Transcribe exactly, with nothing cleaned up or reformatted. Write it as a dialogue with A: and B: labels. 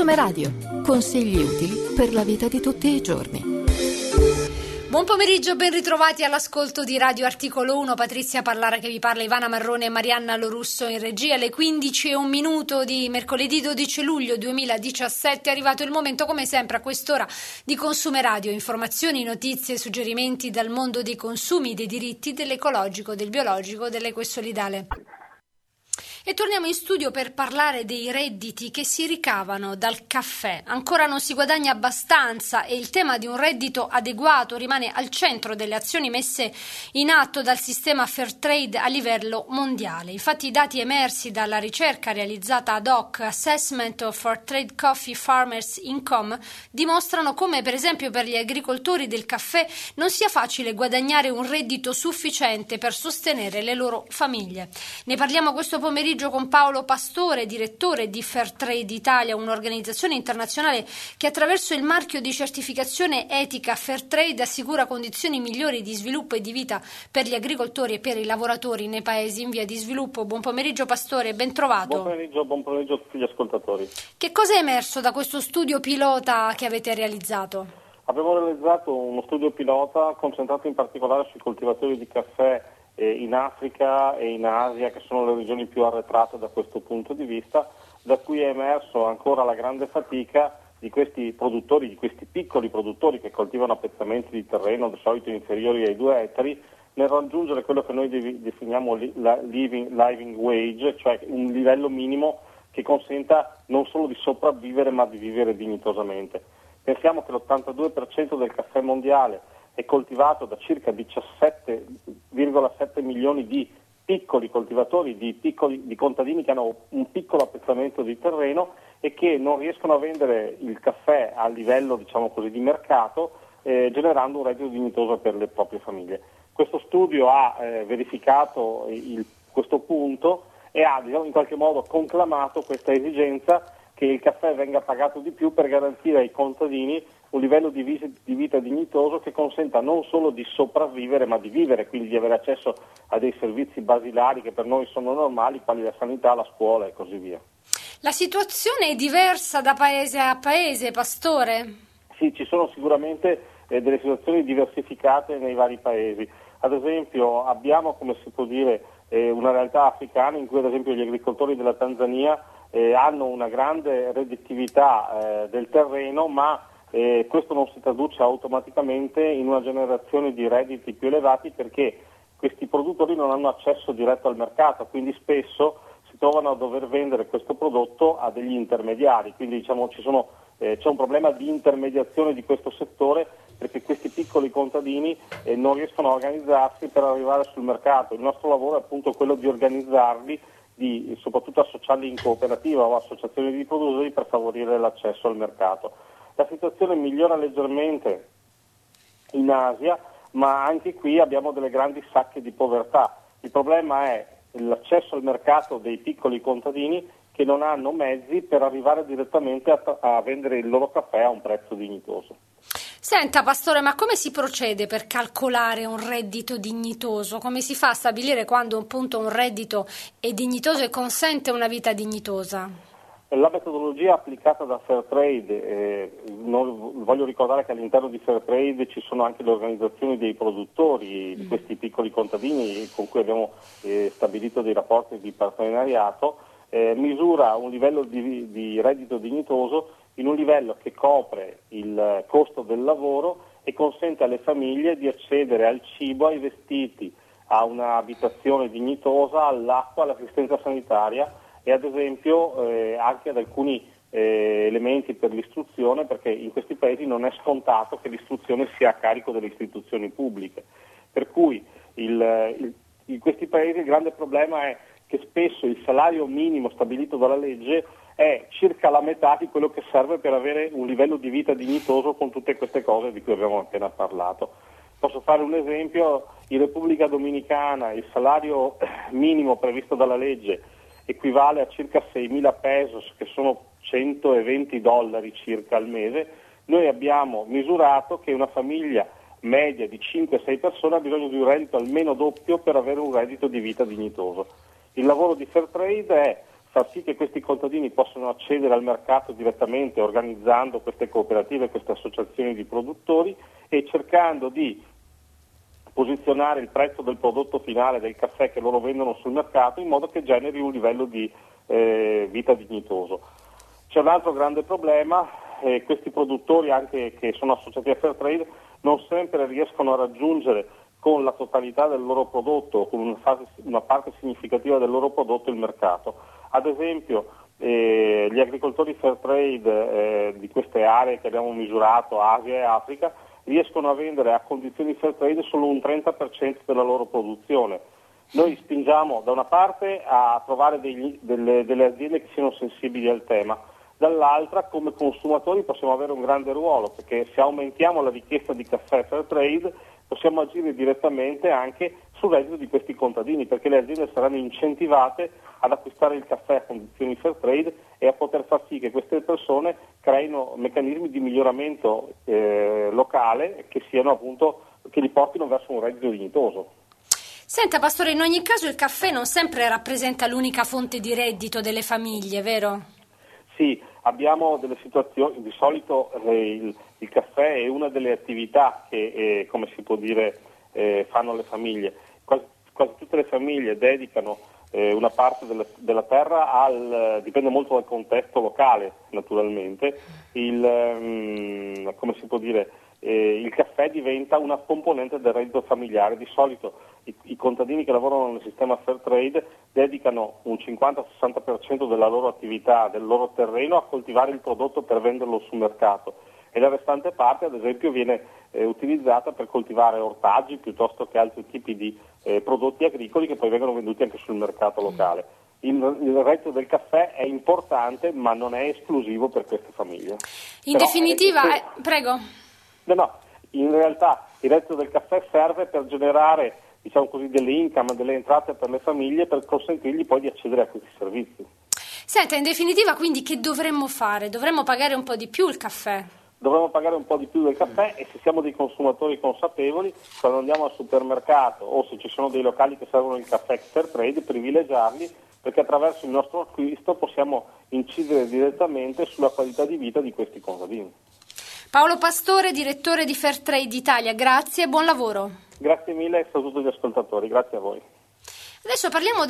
A: Consume Radio. Consigli utili per la vita di tutti i giorni.
B: Buon pomeriggio, ben ritrovati all'ascolto di Radio Articolo uno. Patrizia Parlara che vi parla, Ivana Marrone e Marianna Lorusso in regia. Alle quindici e un minuto di mercoledì dodici luglio duemiladiciassette è arrivato il momento, come sempre a quest'ora, di Consume Radio. Informazioni, notizie, suggerimenti dal mondo dei consumi, dei diritti, dell'ecologico, del biologico, dell'ecosolidale. E torniamo in studio per parlare dei redditi che si ricavano dal caffè. Ancora non si guadagna abbastanza e il tema di un reddito adeguato rimane al centro delle azioni messe in atto dal sistema Fairtrade a livello mondiale. Infatti i dati emersi dalla ricerca realizzata ad hoc Assessment of Fairtrade Coffee Farmers Income dimostrano come, per esempio, per gli agricoltori del caffè non sia facile guadagnare un reddito sufficiente per sostenere le loro famiglie. Ne parliamo questo pomeriggio con Paolo Pastore, direttore di Fairtrade Italia, un'organizzazione internazionale che attraverso il marchio di certificazione etica Fairtrade assicura condizioni migliori di sviluppo e di vita per gli agricoltori e per i lavoratori nei paesi in via di sviluppo. Buon pomeriggio Pastore, ben trovato.
C: Buon pomeriggio, buon pomeriggio a tutti gli ascoltatori.
B: Che cosa è emerso da questo studio pilota che avete realizzato?
C: Abbiamo realizzato uno studio pilota concentrato in particolare sui coltivatori di caffè in Africa e in Asia, che sono le regioni più arretrate da questo punto di vista, da cui è emerso ancora la grande fatica di questi produttori, di questi piccoli produttori che coltivano appezzamenti di terreno di solito inferiori ai due ettari, nel raggiungere quello che noi definiamo la living, living wage, cioè un livello minimo che consenta non solo di sopravvivere ma di vivere dignitosamente. Pensiamo che l'ottantadue per cento del caffè mondiale è coltivato da circa diciassette virgola sette milioni di piccoli coltivatori, di, piccoli, di contadini che hanno un piccolo appezzamento di terreno e che non riescono a vendere il caffè a livello, diciamo così, di mercato, eh, generando un reddito dignitoso per le proprie famiglie. Questo studio ha eh, verificato il, questo punto e ha, diciamo, in qualche modo conclamato questa esigenza che il caffè venga pagato di più per garantire ai contadini un livello di, vis- di vita dignitoso che consenta non solo di sopravvivere ma di vivere, quindi di avere accesso a dei servizi basilari che per noi sono normali, quali la sanità, la scuola e così via.
B: La situazione è diversa da paese a paese, Pastore?
C: Sì, ci sono sicuramente eh, delle situazioni diversificate nei vari paesi. Ad esempio abbiamo, come si può dire, eh, una realtà africana in cui ad esempio gli agricoltori della Tanzania eh, hanno una grande redditività eh, del terreno, ma Eh, questo non si traduce automaticamente in una generazione di redditi più elevati perché questi produttori non hanno accesso diretto al mercato, quindi spesso si trovano a dover vendere questo prodotto a degli intermediari, quindi diciamo ci sono, eh, c'è un problema di intermediazione di questo settore perché questi piccoli contadini eh, non riescono a organizzarsi per arrivare sul mercato. Il nostro lavoro è appunto quello di organizzarli, di soprattutto associarli in cooperativa o associazioni di produttori per favorire l'accesso al mercato. La situazione migliora leggermente in Asia, ma anche qui abbiamo delle grandi sacche di povertà. Il problema è l'accesso al mercato dei piccoli contadini che non hanno mezzi per arrivare direttamente a, a vendere il loro caffè a un prezzo dignitoso.
B: Senta Pastore, ma come si procede per calcolare un reddito dignitoso? Come si fa a stabilire quando appunto un reddito è dignitoso e consente una vita dignitosa?
C: La metodologia applicata da Fairtrade, eh, non, voglio ricordare che all'interno di Fairtrade ci sono anche le organizzazioni dei produttori, di questi piccoli contadini con cui abbiamo eh, stabilito dei rapporti di partenariato, eh, misura un livello di, di reddito dignitoso in un livello che copre il costo del lavoro e consente alle famiglie di accedere al cibo, ai vestiti, a un'abitazione dignitosa, all'acqua, all'assistenza sanitaria e ad esempio eh, anche ad alcuni eh, elementi per l'istruzione, perché in questi paesi non è scontato che l'istruzione sia a carico delle istituzioni pubbliche. Per cui il, il, in questi paesi il grande problema è che spesso il salario minimo stabilito dalla legge è circa la metà di quello che serve per avere un livello di vita dignitoso con tutte queste cose di cui abbiamo appena parlato. Posso fare un esempio: in Repubblica Dominicana il salario minimo previsto dalla legge equivale a circa seimila pesos, che sono centoventi dollari circa al mese. Noi abbiamo misurato che una famiglia media di cinque sei persone ha bisogno di un reddito almeno doppio per avere un reddito di vita dignitoso. Il lavoro di Fairtrade è far sì che questi contadini possano accedere al mercato direttamente organizzando queste cooperative, queste associazioni di produttori e cercando di posizionare il prezzo del prodotto finale del caffè che loro vendono sul mercato in modo che generi un livello di eh, vita dignitoso. C'è un altro grande problema, eh, questi produttori anche che sono associati a Fairtrade non sempre riescono a raggiungere con la totalità del loro prodotto, con una, fase, una parte significativa del loro prodotto il mercato. Ad esempio eh, gli agricoltori Fairtrade eh, di queste aree che abbiamo misurato, Asia e Africa, riescono a vendere a condizioni Fairtrade solo un trenta per cento della loro produzione. Noi spingiamo da una parte a trovare degli, delle, delle aziende che siano sensibili al tema, dall'altra come consumatori possiamo avere un grande ruolo, perché se aumentiamo la richiesta di caffè Fairtrade possiamo agire direttamente anche sul reddito di questi contadini, perché le aziende saranno incentivate ad acquistare il caffè a condizioni Fairtrade e a poter far sì che queste persone creino meccanismi di miglioramento eh, locale che siano appunto che li portino verso un reddito dignitoso.
B: Senta Pastore, in ogni caso il caffè non sempre rappresenta l'unica fonte di reddito delle famiglie, vero?
C: Sì, abbiamo delle situazioni, di solito eh, il, il caffè è una delle attività che, eh, come si può dire, eh, fanno le famiglie. Quasi, quasi tutte le famiglie dedicano eh, una parte della, della terra al, dipende molto dal contesto locale, naturalmente, il, um, come si può dire, eh, il caffè diventa una componente del reddito familiare. Di solito i, i contadini che lavorano nel sistema Fairtrade dedicano un cinquanta sessanta per cento della loro attività, del loro terreno a coltivare il prodotto per venderlo sul mercato e la restante parte ad esempio viene eh, utilizzata per coltivare ortaggi piuttosto che altri tipi di eh, prodotti agricoli che poi vengono venduti anche sul mercato locale. Il, il reddito del caffè è importante ma non è esclusivo per queste famiglie.
B: In Però definitiva, è, eh, prego.
C: No, no, in realtà il reddito del caffè serve per generare, diciamo così, delle income, delle entrate per le famiglie per consentirgli poi di accedere a questi servizi.
B: Senta, in definitiva quindi che dovremmo fare? Dovremmo pagare un po' di più il caffè?
C: Dovremmo pagare un po' di più del caffè e se siamo dei consumatori consapevoli, quando andiamo al supermercato o se ci sono dei locali che servono il caffè Fairtrade, privilegiarli perché attraverso il nostro acquisto possiamo incidere direttamente sulla qualità di vita di questi contadini.
B: Paolo Pastore, direttore di Fairtrade Italia, grazie e buon lavoro.
C: Grazie mille a tutti gli ascoltatori, grazie a voi.
B: Adesso parliamo